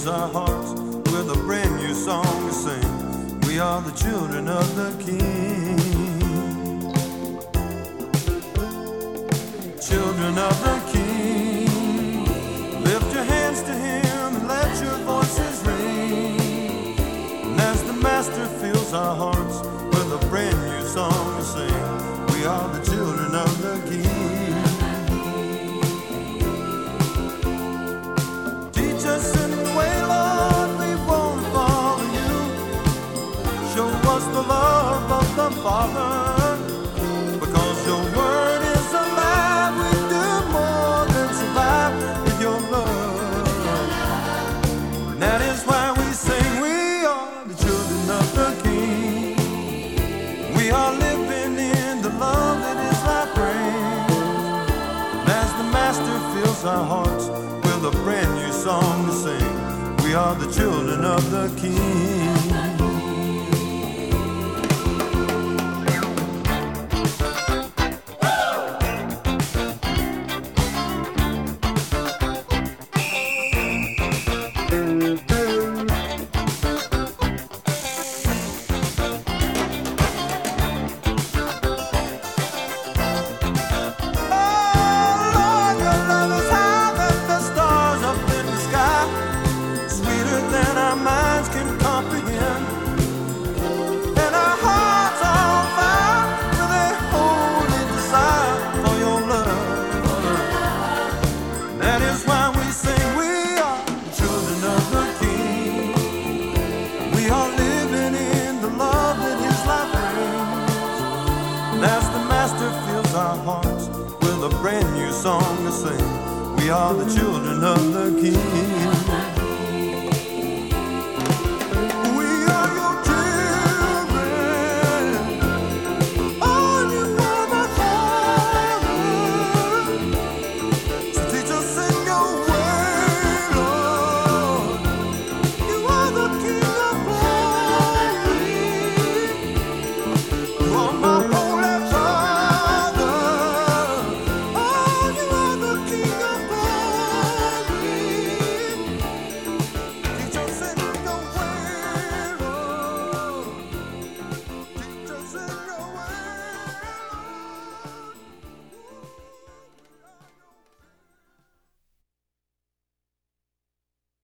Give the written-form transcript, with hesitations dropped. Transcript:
fills our hearts with a brand new song to sing. We are the children of the King. Children of the King. Lift your hands to Him and let your voices ring. And as the Master fills our hearts with a brand new song to sing, we are the children of the King. Teach us in the way, Lord, we want to follow you. Show us the love of the Father, because your word is alive. We do more than survive with your love. And that is why we sing, we are the children of the King. We are living in the love that His life brings. And as the Master fills our hearts with a brand new song to sing, we are the children of the King. As the Master fills our hearts with a brand new song to sing, we are the children of the King.